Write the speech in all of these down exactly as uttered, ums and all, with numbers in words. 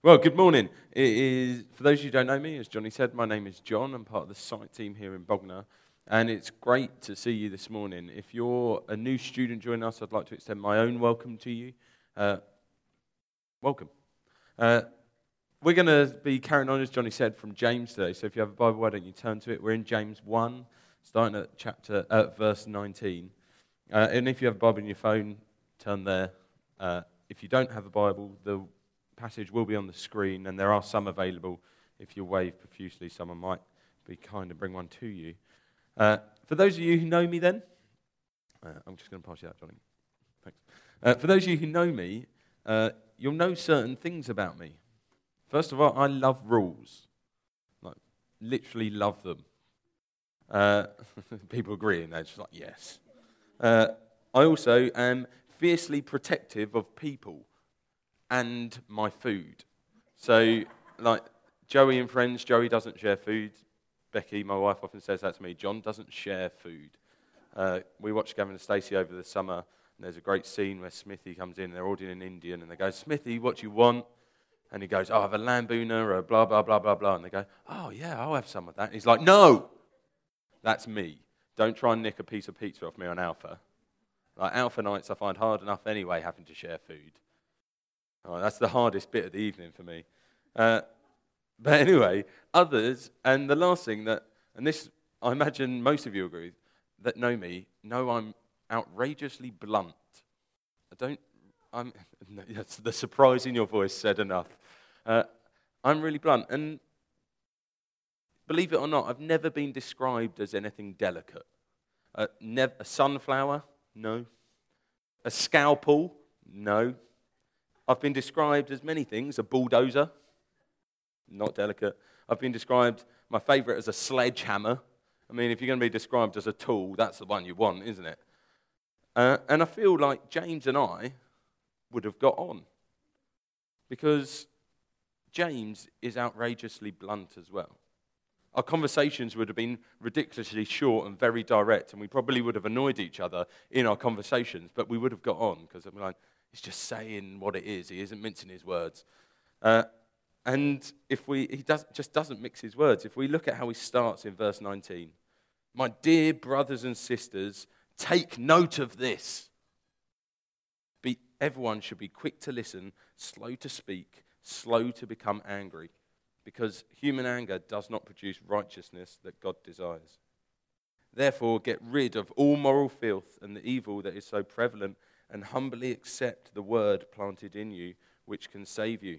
Well, good morning. It is, for those of you who don't know me, as Johnny said, my name is John. I'm part of the site team here in Bognor, and it's great to see you this morning. If you're a new student joining us, I'd like to extend my own welcome to you. Uh, welcome. Uh, we're going to be carrying on, as Johnny said, from James today. So if you have a Bible, why don't you turn to it? We're in James one, starting at chapter, uh, verse nineteen. Uh, and if you have a Bible in your phone, turn there. Uh, if you don't have a Bible, the passage will be on the screen, and there are some available. If you wave profusely, someone might be kind and bring one to you. Uh, for those of you who know me then, uh, I'm just going to pass you out, Johnny. Thanks. Uh, for those of you who know me, uh, you'll know certain things about me. First of all, I love rules. Like, literally love them. Uh, people agree, and they're just like, yes. Uh, I also am fiercely protective of people and my food. So, like, Joey and friends, Joey doesn't share food. Becky, my wife, often says that to me. John doesn't share food. Uh, we watched Gavin and Stacey over the summer, and there's a great scene where Smithy comes in, and they're ordering Indian, and they go, Smithy, what do you want? And he goes, oh, I have a lamb boona, or a blah, blah, blah, blah, blah. And they go, oh, yeah, I'll have some of that. And he's like, no! That's me. Don't try and nick a piece of pizza off me on Alpha. Like, Alpha nights I find hard enough anyway, having to share food. Oh, that's the hardest bit of the evening for me. Uh, but anyway, others, and the last thing that, and this, I imagine most of you agree, that know me, know I'm outrageously blunt. I don't, I'm, that's the surprise in your voice said enough. Uh, I'm really blunt, and believe it or not, I've never been described as anything delicate. Uh, nev- a sunflower? No. A scalpel? No. I've been described as many things. A bulldozer, not delicate. I've been described, my favourite, as a sledgehammer. I mean, if you're going to be described as a tool, that's the one you want, isn't it? Uh, and I feel like James and I would have got on. Because James is outrageously blunt as well. Our conversations would have been ridiculously short and very direct, and we probably would have annoyed each other in our conversations, but we would have got on, because I'm like, he's just saying what it is. He isn't mincing his words. Uh, and if we, he does, just doesn't mix his words. If we look at how he starts in verse nineteen, my dear brothers and sisters, take note of this. Be, everyone should be quick to listen, slow to speak, slow to become angry, because human anger does not produce righteousness that God desires. Therefore, get rid of all moral filth and the evil that is so prevalent, and humbly accept the word planted in you, which can save you.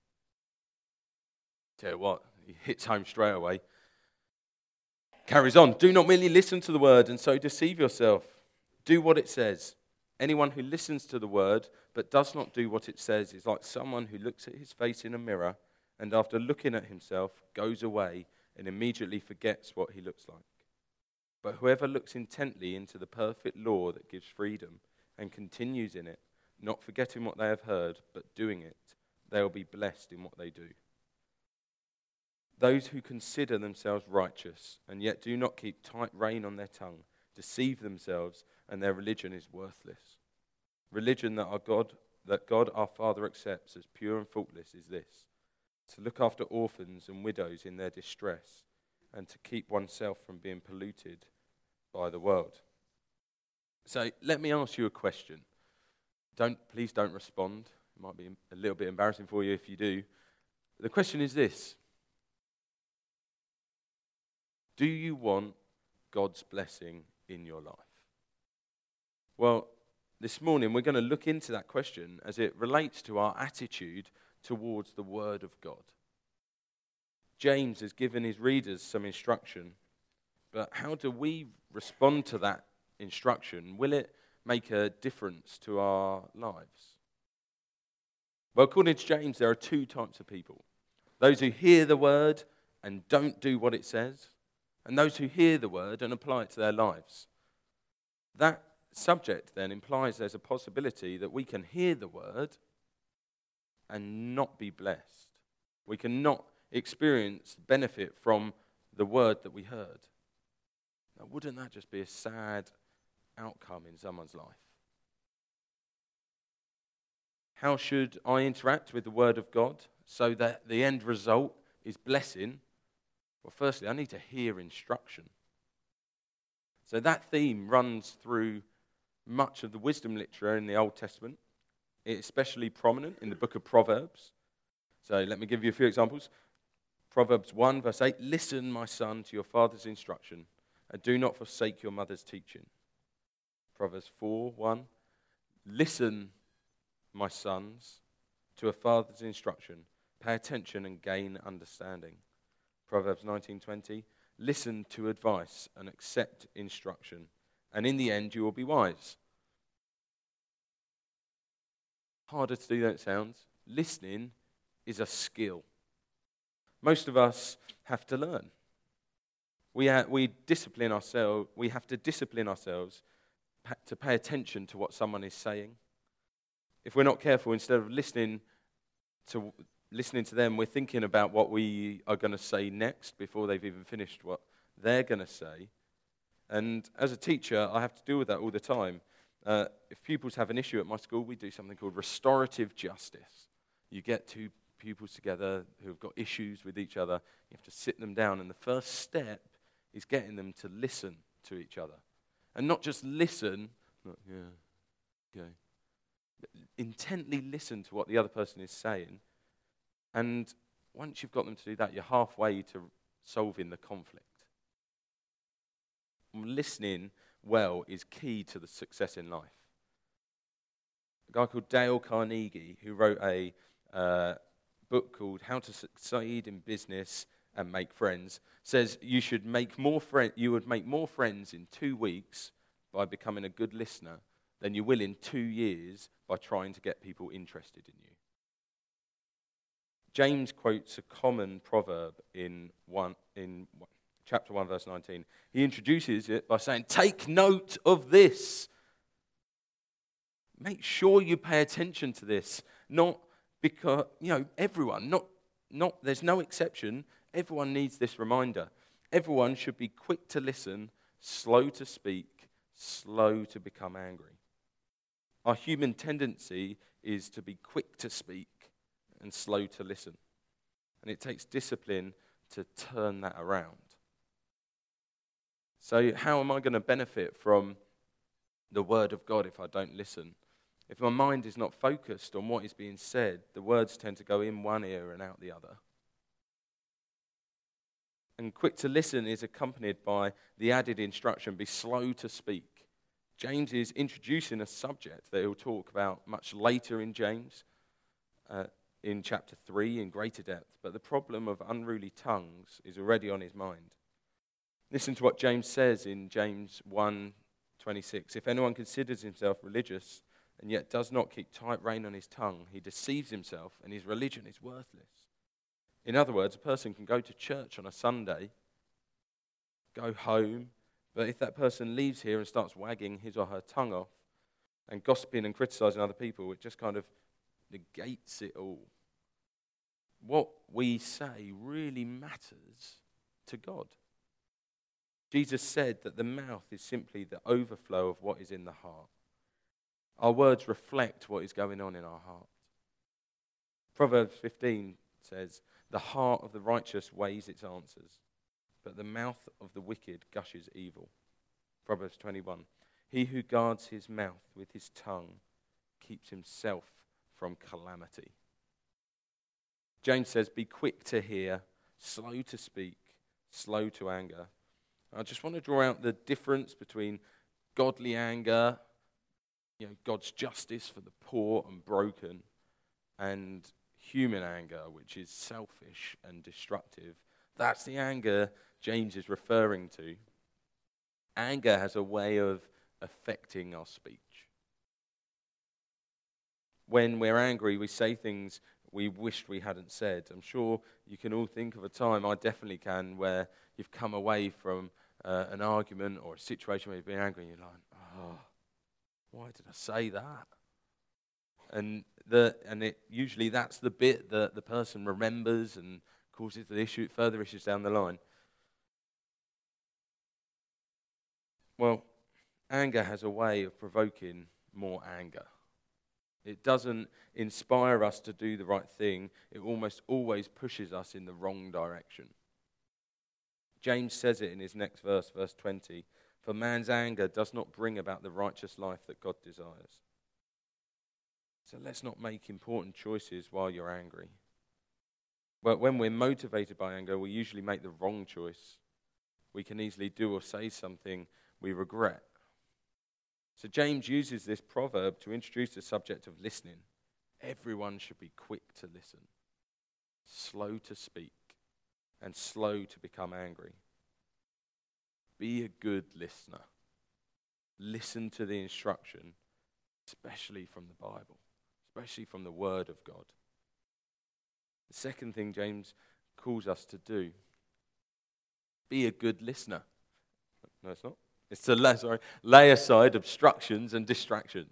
Tell you what, he hits home straight away. Carries on. Do not merely listen to the word and so deceive yourself. Do what it says. Anyone who listens to the word but does not do what it says is like someone who looks at his face in a mirror and after looking at himself goes away and immediately forgets what he looks like. But whoever looks intently into the perfect law that gives freedom and continues in it, not forgetting what they have heard, but doing it, they will be blessed in what they do. Those who consider themselves righteous and yet do not keep tight rein on their tongue deceive themselves, and their religion is worthless. Religion that our God, that God our Father accepts as pure and faultless is this: to look after orphans and widows in their distress, and to keep oneself from being polluted by the world. So let me ask you a question. Don't, please don't respond. It might be a little bit embarrassing for you if you do. The question is this: do you want God's blessing in your life? Well, this morning we're going to look into that question as it relates to our attitude towards the Word of God. James has given his readers some instruction, but how do we respond to that instruction? Will it make a difference to our lives? Well, according to James, there are two types of people. Those who hear the word and don't do what it says, and those who hear the word and apply it to their lives. That subject then implies there's a possibility that we can hear the word and not be blessed. We can not experience benefit from the word that we heard. Now, wouldn't that just be a sad outcome in someone's life? How should I interact with the Word of God? so that the end result is blessing? Well, firstly, I need to hear instruction. So that theme runs through much of the wisdom literature in the Old Testament. It's especially prominent in the book of Proverbs. So let me give you a few examples. Proverbs one, verse eight, listen, my son, to your father's instruction, and do not forsake your mother's teaching. Proverbs four, one, listen, my sons, to a father's instruction, pay attention and gain understanding. Proverbs nineteen, twenty, listen to advice and accept instruction, and in the end you will be wise. Harder to do than it sounds. Listening is a skill. Most of us have to learn. We ha- we discipline ourselves. We have to discipline ourselves pa- to pay attention to what someone is saying. If we're not careful, instead of listening to listening to them, we're thinking about what we are going to say next before they've even finished what they're going to say. And as a teacher, I have to deal with that all the time. Uh, if pupils have an issue at my school, we do something called restorative justice. You get two pupils together who have got issues with each other. You have to sit them down, and the first step is getting them to listen to each other. And not just listen, not, yeah, okay, but intently listen to what the other person is saying. And once you've got them to do that, you're halfway to solving the conflict. Listening well is key to the success in life. A guy called Dale Carnegie, who wrote a uh, book called How to Succeed in Business and Make Friends, says you should make more friend. You would make more friends in two weeks by becoming a good listener than you will in two years by trying to get people interested in you. James quotes a common proverb in one in chapter one, verse nineteen. He introduces it by saying, "Take note of this. Make sure you pay attention to this. Not because you know everyone. Not not. There's no exception. Everyone needs this reminder. Everyone should be quick to listen, slow to speak, slow to become angry. Our human tendency is to be quick to speak and slow to listen. And it takes discipline to turn that around. So how am I going to benefit from the word of God if I don't listen? If my mind is not focused on what is being said, the words tend to go in one ear and out the other. And quick to listen is accompanied by the added instruction, be slow to speak. James is introducing a subject that he'll talk about much later in James, uh, in chapter three in greater depth. But the problem of unruly tongues is already on his mind. Listen to what James says in James one twenty-six. If anyone considers himself religious and yet does not keep tight rein on his tongue, he deceives himself and his religion is worthless. In other words, a person can go to church on a Sunday, go home, but if that person leaves here and starts wagging his or her tongue off and gossiping and criticizing other people, it just kind of negates it all. What we say really matters to God. Jesus said that the mouth is simply the overflow of what is in the heart. Our words reflect what is going on in our heart. Proverbs fifteen says, the heart of the righteous weighs its answers, but the mouth of the wicked gushes evil. Proverbs twenty-one, he who guards his mouth with his tongue keeps himself from calamity. James says, be quick to hear, slow to speak, slow to anger. I just want to draw out the difference between godly anger, you know, God's justice for the poor and broken, and human anger, which is selfish and destructive. That's the anger James is referring to. Anger has a way of affecting our speech. When we're angry, we say things we wished we hadn't said. I'm sure you can all think of a time, I definitely can, where you've come away from uh, an argument or a situation where you've been angry and you're like, oh, why did I say that? And the and it usually that's the bit that the person remembers and causes the issue, further issues down the line. Well, anger has a way of provoking more anger. It doesn't inspire us to do the right thing. It almost always pushes us in the wrong direction. James says it in his next verse, verse twenty. For man's anger does not bring about the righteous life that God desires. So let's not make important choices while you're angry. But when we're motivated by anger, we usually make the wrong choice. We can easily do or say something we regret. So James uses this proverb to introduce the subject of listening. Everyone should be quick to listen, slow to speak, and slow to become angry. Be a good listener. Listen to the instruction, especially from the Bible, especially from the Word of God. The second thing James calls us to do, be a good listener. No, it's not. It's to lay, sorry, lay aside obstructions and distractions.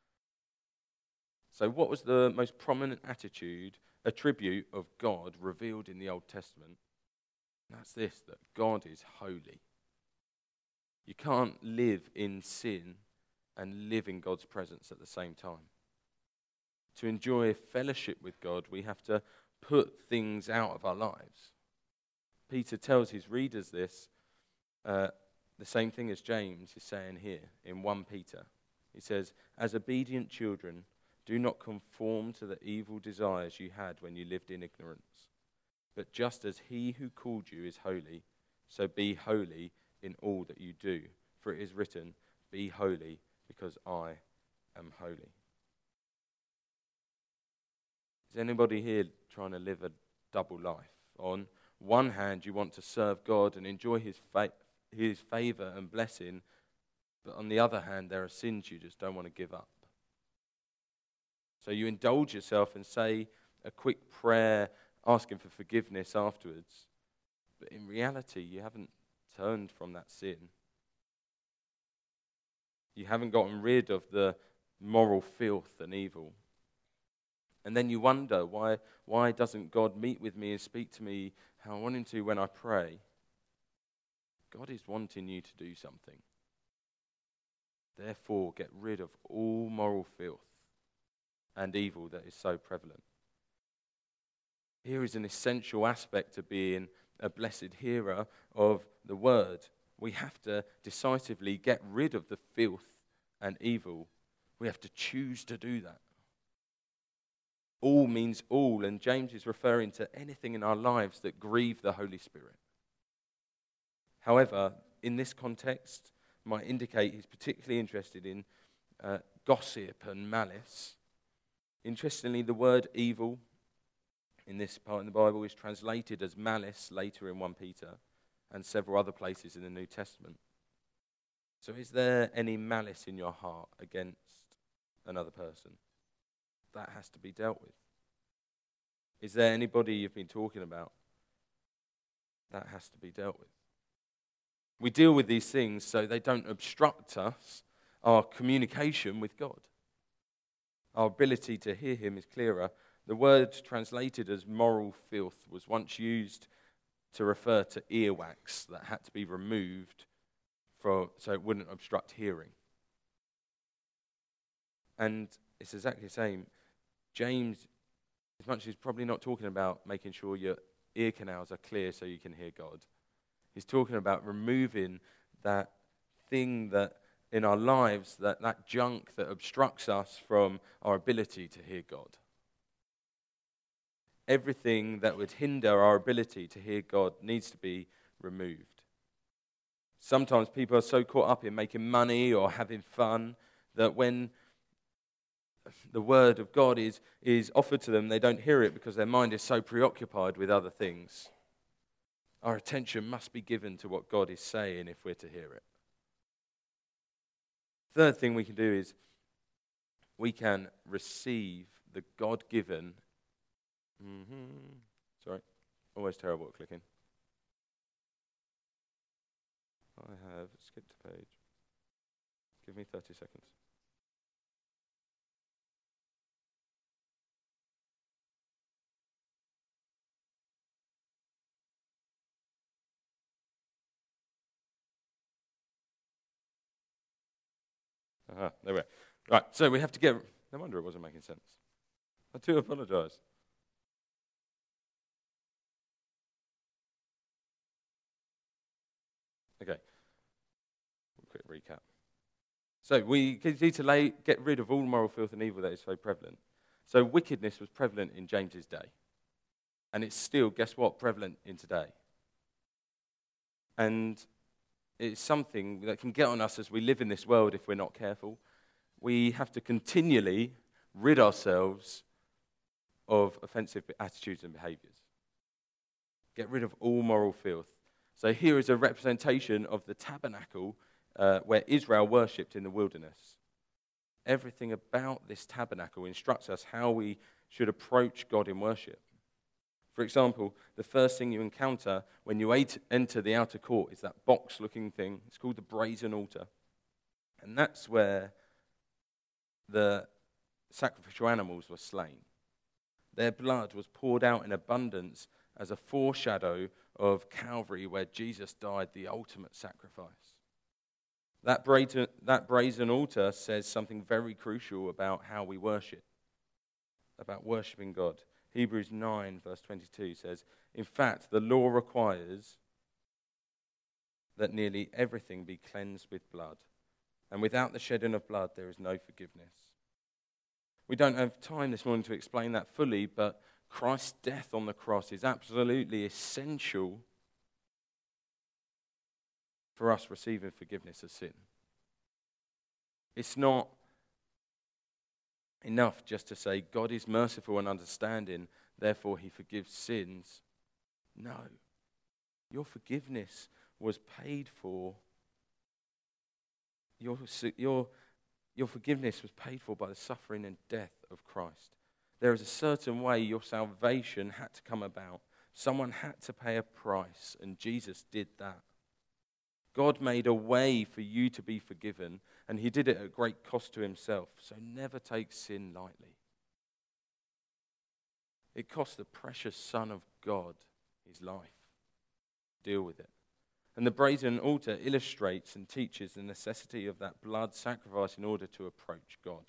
So what was the most prominent attitude, attribute of God revealed in the Old Testament? That's this, that God is holy. You can't live in sin and live in God's presence at the same time. To enjoy fellowship with God, we have to put things out of our lives. Peter tells his readers this, uh, the same thing as James is saying here in First Peter. He says, as obedient children, do not conform to the evil desires you had when you lived in ignorance. But just as he who called you is holy, so be holy in all that you do. For it is written, be holy because I am holy. Is anybody here trying to live a double life? On one hand, you want to serve God and enjoy his fa- his favor and blessing, but on the other hand, there are sins you just don't want to give up. So you indulge yourself and say a quick prayer asking for forgiveness afterwards, but in reality, you haven't turned from that sin. You haven't gotten rid of the moral filth and evil. And then you wonder, why, why doesn't God meet with me and speak to me how I want him to when I pray? God is wanting you to do something. Therefore, get rid of all moral filth and evil that is so prevalent. Here is an essential aspect of being a blessed hearer of the word. We have to decisively get rid of the filth and evil. We have to choose to do that. All means all, and James is referring to anything in our lives that grieve the Holy Spirit. However, in this context, might indicate he's particularly interested in uh, gossip and malice. Interestingly, the word evil in this part in the Bible is translated as malice later in First Peter and several other places in the New Testament. So is there any malice in your heart against another person? That has to be dealt with. Is there anybody you've been talking about? That has to be dealt with. We deal with these things so they don't obstruct us, our communication with God. Our ability to hear him is clearer. The word translated as moral filth was once used to refer to earwax that had to be removed for, so it wouldn't obstruct hearing. And it's exactly the same. James, as much as he's probably not talking about making sure your ear canals are clear so you can hear God, he's talking about removing that thing that in our lives, that, that junk that obstructs us from our ability to hear God. Everything that would hinder our ability to hear God needs to be removed. Sometimes people are so caught up in making money or having fun that when the word of God is, is offered to them, they don't hear it because their mind is so preoccupied with other things. Our attention must be given to what God is saying if we're to hear it. Third thing we can do is we can receive the God-given. Mm-hmm, sorry, always terrible at clicking. I have skipped a page. Give me thirty seconds. Uh-huh, there we are. Right, so we have to get No wonder it wasn't making sense. I do apologise. Okay. Quick recap. So we need to lay, get rid of all moral filth and evil that is so prevalent. So wickedness was prevalent in James's day. And it's still, guess what, prevalent in today. And it's something that can get on us as we live in this world if we're not careful. We have to continually rid ourselves of offensive attitudes and behaviours. Get rid of all moral filth. So here is a representation of the tabernacle uh, where Israel worshipped in the wilderness. Everything about this tabernacle instructs us how we should approach God in worship. For example, the first thing you encounter when you enter the outer court is that box-looking thing. It's called the brazen altar. And that's where the sacrificial animals were slain. Their blood was poured out in abundance as a foreshadow of Calvary, where Jesus died the ultimate sacrifice. That brazen, that brazen altar says something very crucial about how we worship, about worshipping God. Hebrews nine, verse twenty-two says, in fact, the law requires that nearly everything be cleansed with blood, and without the shedding of blood, there is no forgiveness. We don't have time this morning to explain that fully, but Christ's death on the cross is absolutely essential for us receiving forgiveness of sin. It's not enough just to say God is merciful and understanding, therefore he forgives sins. No. Your forgiveness was paid for. Your, your, your forgiveness was paid for by the suffering and death of Christ. There is a certain way your salvation had to come about. Someone had to pay a price, and Jesus did that. God made a way for you to be forgiven, and he did it at great cost to himself. So never take sin lightly. It cost the precious Son of God his life. Deal with it. And the brazen altar illustrates and teaches the necessity of that blood sacrifice in order to approach God.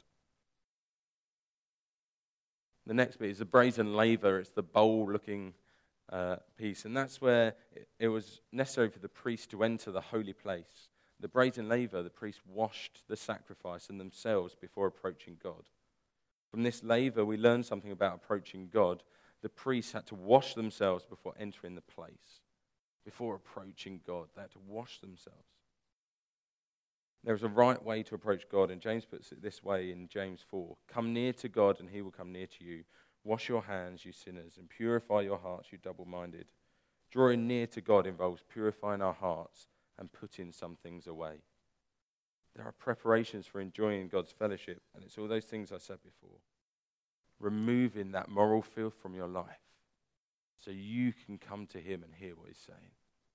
The next bit is the brazen laver. It's the bowl-looking uh, piece. And that's where it, it was necessary for the priest to enter the holy place. The brazen laver, the priest washed the sacrifice and themselves before approaching God. From this laver, we learn something about approaching God. The priests had to wash themselves before entering the place. Before approaching God, they had to wash themselves. There is a right way to approach God, and James puts it this way in James four. Come near to God, and he will come near to you. Wash your hands, you sinners, and purify your hearts, you double-minded. Drawing near to God involves purifying our hearts and putting some things away. There are preparations for enjoying God's fellowship, and it's all those things I said before. Removing that moral filth from your life so you can come to him and hear what he's saying.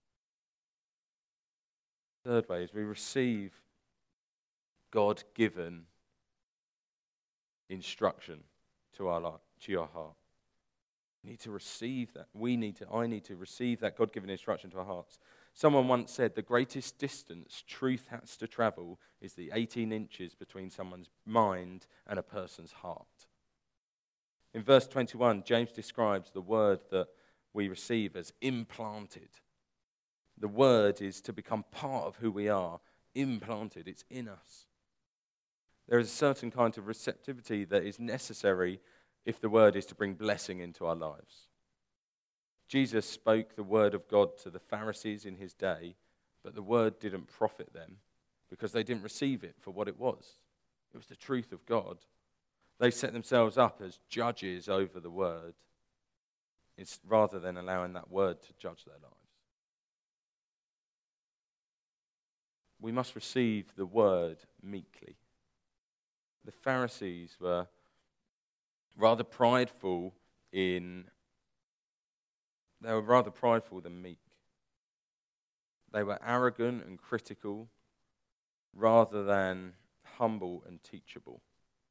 Third way is we receive God-given instruction to our life, to your heart. We need to receive that. We need to, I need to receive that God-given instruction to our hearts. Someone once said the greatest distance truth has to travel is the eighteen inches between someone's mind and a person's heart. In verse twenty-one, James describes the word that we receive as implanted. The word is to become part of who we are, implanted. It's in us. There is a certain kind of receptivity that is necessary if the word is to bring blessing into our lives. Jesus spoke the word of God to the Pharisees in his day, but the word didn't profit them because they didn't receive it for what it was. It was the truth of God. They set themselves up as judges over the word, it's rather than allowing that word to judge their lives. We must receive the word meekly. The Pharisees were rather prideful in, they were rather prideful than meek. They were arrogant and critical rather than humble and teachable.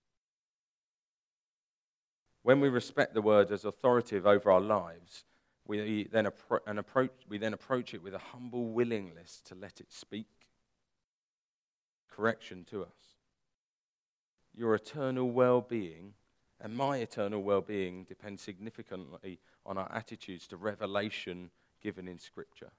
When we respect the word as authoritative over our lives, we then, appro- and approach, we then approach it with a humble willingness to let it speak correction to us. your eternal well-being and my eternal well-being depends significantly on our attitudes to revelation given in Scripture.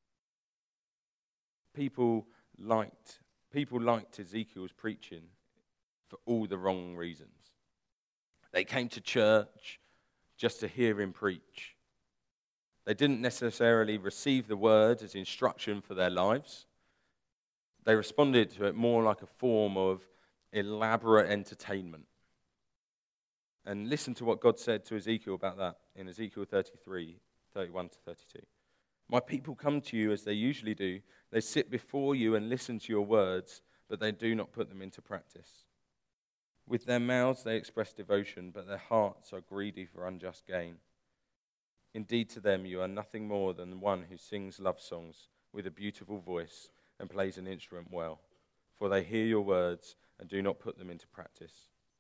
People liked, people liked Ezekiel's preaching for all the wrong reasons. They came to church just to hear him preach. They didn't necessarily receive the word as instruction for their lives. They responded to it more like a form of elaborate entertainment. And listen to what God said to Ezekiel about that in Ezekiel thirty-three, thirty-one to thirty-two. My people come to you as they usually do. They sit before you and listen to your words, but they do not put them into practice. With their mouths they express devotion, but their hearts are greedy for unjust gain. Indeed, to them you are nothing more than one who sings love songs with a beautiful voice and plays an instrument well, for they hear your words and do not put them into practice.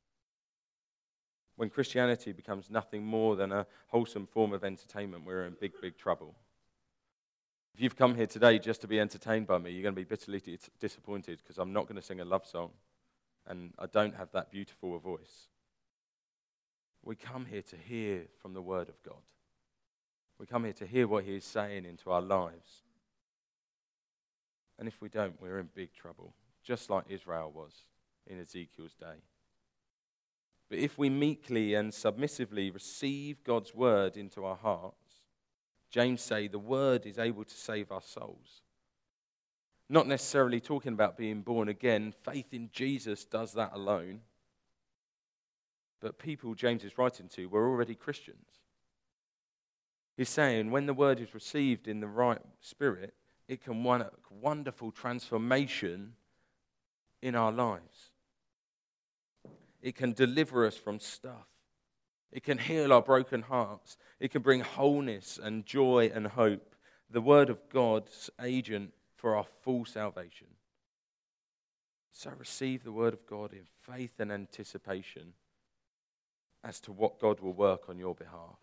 When Christianity becomes nothing more than a wholesome form of entertainment, we're in big, big trouble. If you've come here today just to be entertained by me, you're going to be bitterly disappointed because I'm not going to sing a love song and I don't have that beautiful a voice. We come here to hear from the Word of God. We come here to hear what He is saying into our lives. And if we don't, we're in big trouble, just like Israel was in Ezekiel's day. But if we meekly and submissively receive God's word into our hearts, James say the word is able to save our souls. Not necessarily talking about being born again. Faith in Jesus does that alone. But people James is writing to were already Christians. He's saying when the word is received in the right spirit, it can work wonderful transformation in our lives. It can deliver us from stuff. It can heal our broken hearts. It can bring wholeness and joy and hope. The word of God's agent for our full salvation. So receive the word of God in faith and anticipation as to what God will work on your behalf.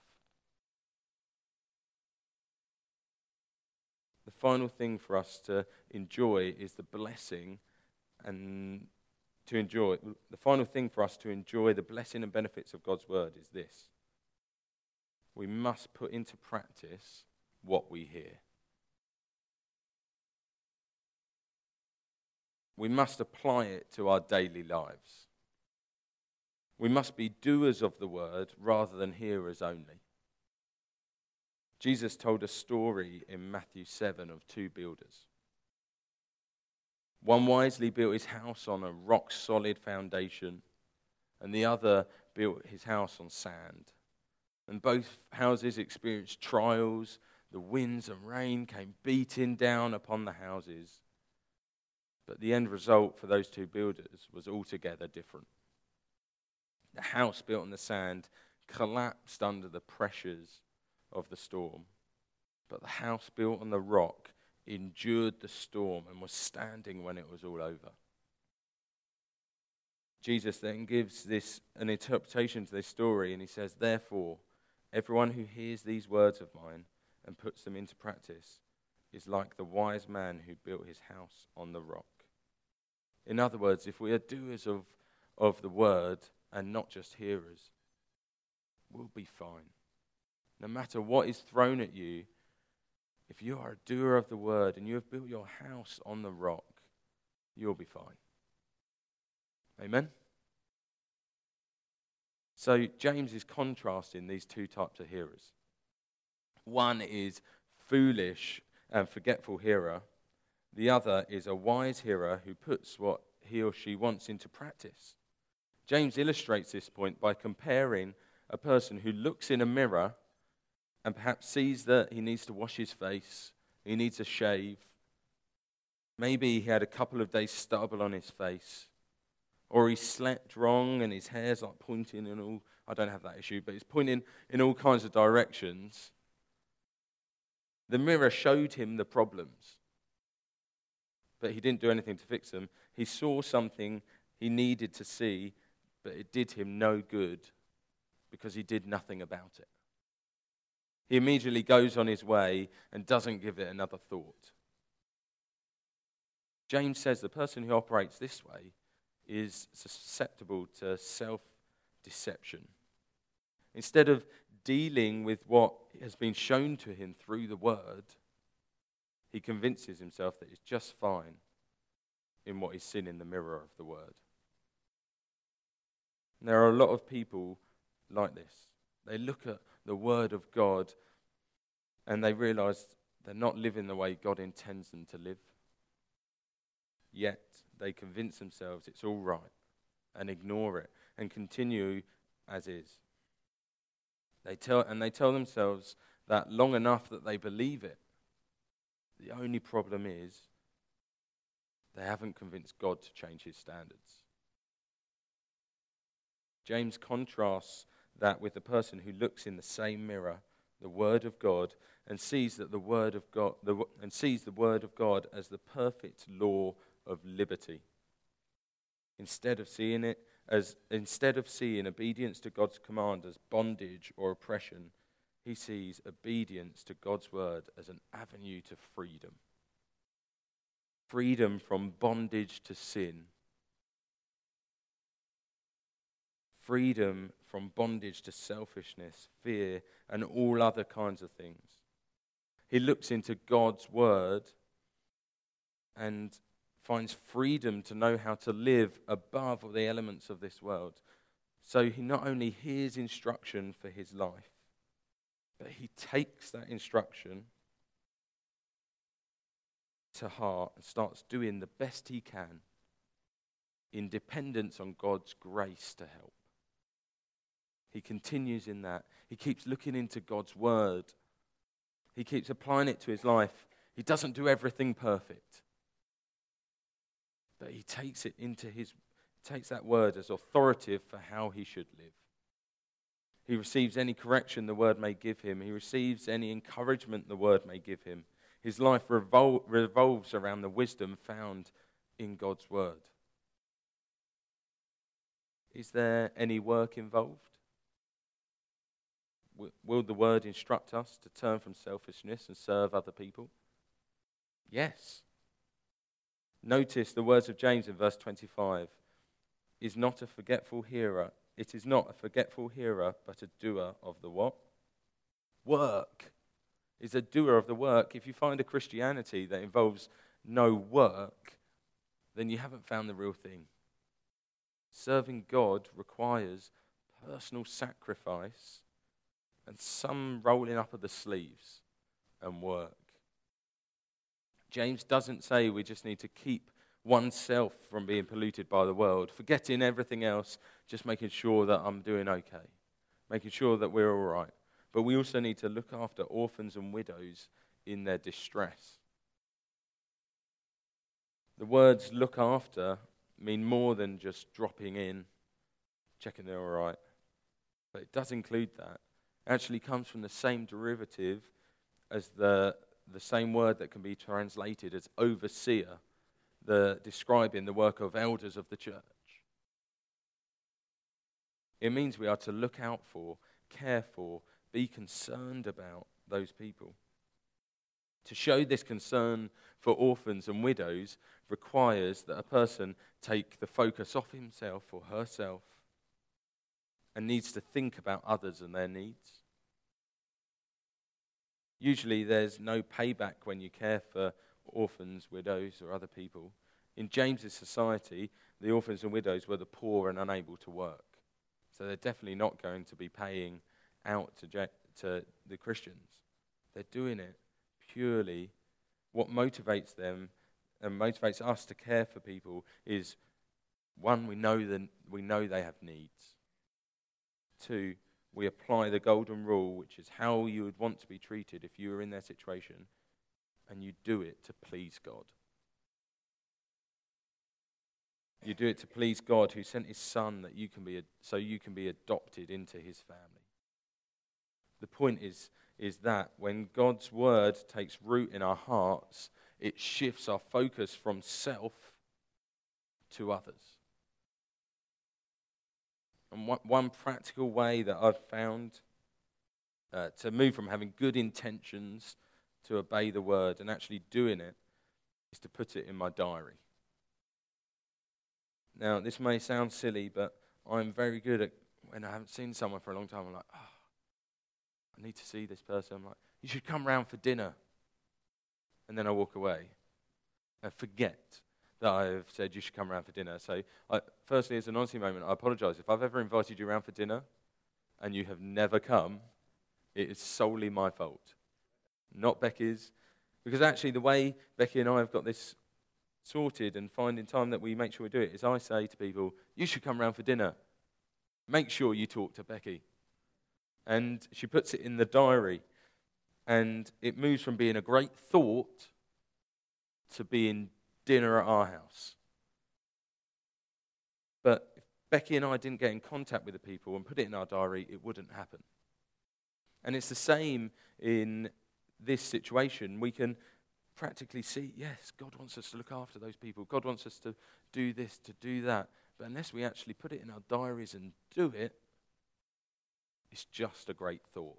The final thing for us to enjoy is the blessing and to enjoy. The final thing for us to enjoy the blessing and benefits of God's word is this. We must put into practice what we hear. We must apply it to our daily lives. We must be doers of the word rather than hearers only. Jesus told a story in Matthew seven of two builders. One wisely built his house on a rock-solid foundation, and the other built his house on sand. And both houses experienced trials. The winds and rain came beating down upon the houses. But the end result for those two builders was altogether different. The house built on the sand collapsed under the pressures of the storm, but the house built on the rock endured the storm and was standing when it was all over. Jesus then gives this an interpretation to this story, and he says, therefore, everyone who hears these words of mine and puts them into practice is like the wise man who built his house on the rock. In other words, if we are doers of, of the word and not just hearers, we'll be fine. No matter what is thrown at you, if you are a doer of the word and you have built your house on the rock, you'll be fine. Amen? So James is contrasting these two types of hearers. One is foolish and forgetful hearer. The other is a wise hearer who puts what he or she wants into practice. James illustrates this point by comparing a person who looks in a mirror and perhaps sees that he needs to wash his face, he needs a shave. Maybe he had a couple of days stubble on his face, or he slept wrong and his hair's like pointing in all, I don't have that issue, but it's pointing in all kinds of directions. The mirror showed him the problems, but he didn't do anything to fix them. He saw something he needed to see, but it did him no good because he did nothing about it. He immediately goes on his way and doesn't give it another thought. James says the person who operates this way is susceptible to self-deception. Instead of dealing with what has been shown to him through the word, he convinces himself that it's just fine in what he's seen in the mirror of the word. And there are a lot of people like this. They look at the word of God and they realize they're not living the way God intends them to live. Yet they convince themselves it's all right and ignore it and continue as is. They tell and they tell themselves that long enough that they believe it. The only problem is they haven't convinced God to change his standards. James contrasts that with the person who looks in the same mirror, the word of God, and sees that the word of God the, and sees the word of God as the perfect law of liberty. Instead of seeing it as instead of seeing obedience to God's command as bondage or oppression, he sees obedience to God's word as an avenue to freedom. Freedom from bondage to sin. Freedom from bondage to selfishness, fear, and all other kinds of things. He looks into God's word and finds freedom to know how to live above the elements of this world. So he not only hears instruction for his life, but he takes that instruction to heart and starts doing the best he can in dependence on God's grace to help. He continues in that. He keeps looking into God's word. He keeps applying it to his life. He doesn't do everything perfect. But he takes it into his, takes that word as authoritative for how he should live. He receives any correction the word may give him. He receives any encouragement the word may give him. His life revol- revolves around the wisdom found in God's word. Is there any work involved? Will the word instruct us to turn from selfishness and serve other people? Yes. Notice the words of James in verse twenty-five. Is not a forgetful hearer. It is not a forgetful hearer, but a doer of the what? Work. Is a doer of the work. If you find a Christianity that involves no work, then you haven't found the real thing. Serving God requires personal sacrifice and some rolling up of the sleeves and work. James doesn't say we just need to keep oneself from being polluted by the world, forgetting everything else, just making sure that I'm doing okay, making sure that we're all right. But we also need to look after orphans and widows in their distress. The words look after mean more than just dropping in, checking they're all right. But it does include that. It actually comes from the same derivative as the the same word that can be translated as overseer, the describing the work of elders of the church. It means we are to look out for, care for, be concerned about those people. To show this concern for orphans and widows requires that a person take the focus off himself or herself and needs to think about others and their needs. Usually there's no payback when you care for orphans, widows, or other people. In James's society, the orphans and widows were the poor and unable to work. So they're definitely not going to be paying out to, to the Christians. They're doing it purely. What motivates them and motivates us to care for people is, one, we know, the, we know they have needs. Two, we apply the golden rule, which is how you would want to be treated if you were in their situation, and you do it to please God. You do it to please God, who sent his son that you can be, so you can be adopted into his family. The point is, is that when God's word takes root in our hearts, it shifts our focus from self to others. And one, one practical way that I've found uh, to move from having good intentions to obey the word and actually doing it is to put it in my diary. Now, this may sound silly, but I'm very good at, when I haven't seen someone for a long time, I'm like, oh, I need to see this person. I'm like, you should come round for dinner. And then I walk away and forget that I've said you should come round for dinner. So, I, firstly, as an honesty moment, I apologize. If I've ever invited you round for dinner and you have never come, it is solely my fault, not Becky's. Because actually, the way Becky and I have got this sorted and finding time that we make sure we do it is I say to people, you should come round for dinner. Make sure you talk to Becky. And she puts it in the diary. And it moves from being a great thought to being dinner at our house. But if Becky and I didn't get in contact with the people and put it in our diary, it wouldn't happen. And it's the same in this situation. We can practically see, yes, God wants us to look after those people. God wants us to do this, to do that. But unless we actually put it in our diaries and do it, it's just a great thought.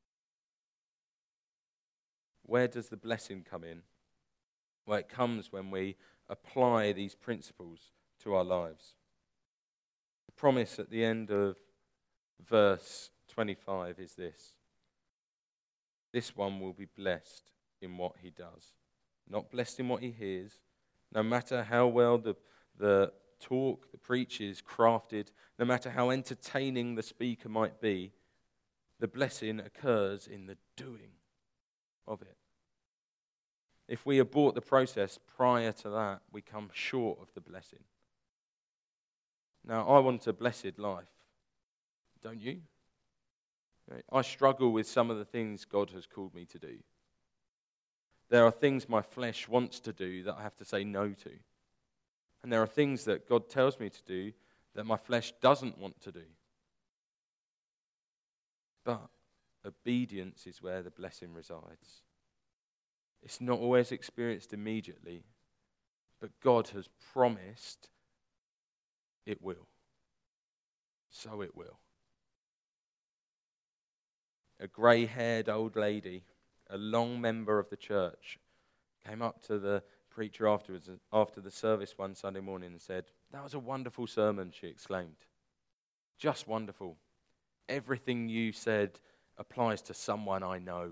Where does the blessing come in? Well, it comes when we apply these principles to our lives. The promise at the end of verse twenty-five is this. This one will be blessed in what he does. Not blessed in what he hears. No matter how well the, the talk, the preach is crafted, no matter how entertaining the speaker might be, the blessing occurs in the doing of it. If we abort the process prior to that, we come short of the blessing. Now, I want a blessed life. Don't you? I struggle with some of the things God has called me to do. There are things my flesh wants to do that I have to say no to. And there are things that God tells me to do that my flesh doesn't want to do. But obedience is where the blessing resides. It's not always experienced immediately, but God has promised it will. So it will. A grey-haired old lady, a long member of the church, came up to the preacher afterwards, after the service one Sunday morning and said, "That was a wonderful sermon," she exclaimed. "Just wonderful. Everything you said applies to someone I know."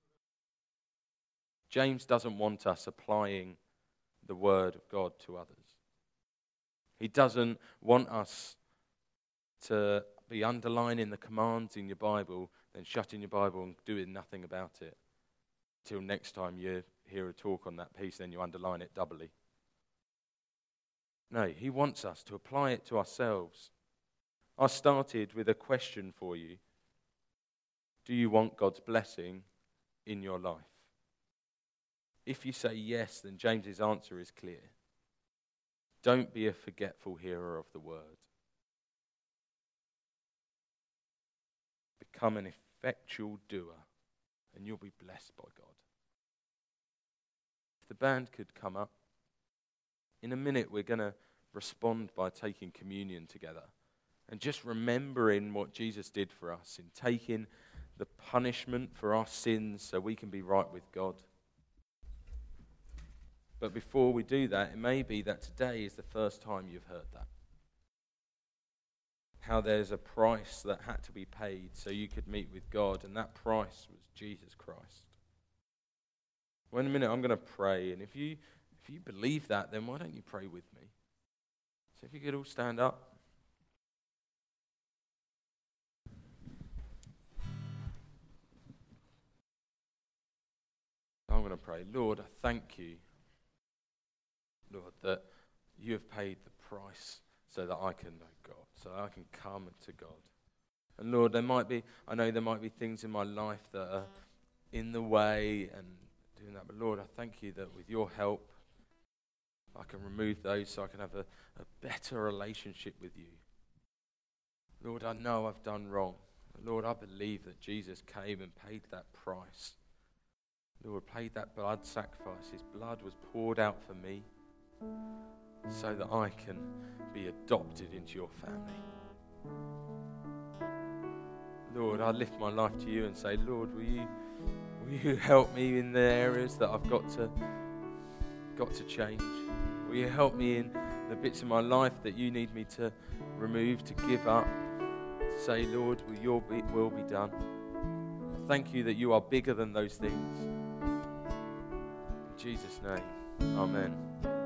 James doesn't want us applying the word of God to others. He doesn't want us to be underlining the commands in your Bible, then shutting your Bible and doing nothing about it. Till next time you hear a talk on that piece, then you underline it doubly. No, he wants us to apply it to ourselves. I started with a question for you. Do you want God's blessing in your life? If you say yes, then James's answer is clear. Don't be a forgetful hearer of the word. Become an effectual doer, and you'll be blessed by God. If the band could come up. In a minute, we're going to respond by taking communion together and just remembering what Jesus did for us in taking the punishment for our sins so we can be right with God. But before we do that, it may be that today is the first time you've heard that. How there's a price that had to be paid so you could meet with God, and that price was Jesus Christ. Well, in a minute, I'm going to pray, and if you if you believe that, then why don't you pray with me? So if you could all stand up. I'm going to pray. Lord, I thank you, Lord, that you have paid the price so that I can know God, so I can come to God. And Lord, there might be, I know there might be things in my life that are in the way and doing that, but Lord, I thank you that with your help, I can remove those so I can have a, a better relationship with you. Lord, I know I've done wrong. Lord, I believe that Jesus came and paid that price. Lord, paid that blood sacrifice. His blood was poured out for me so that I can be adopted into your family. Lord, I lift my life to you and say, Lord, will you, will you help me in the areas that I've got to, got to change? Will you help me in the bits in my life that you need me to remove, to give up, to say, Lord, will your be, will be done. I thank you that you are bigger than those things. In Jesus' name, amen.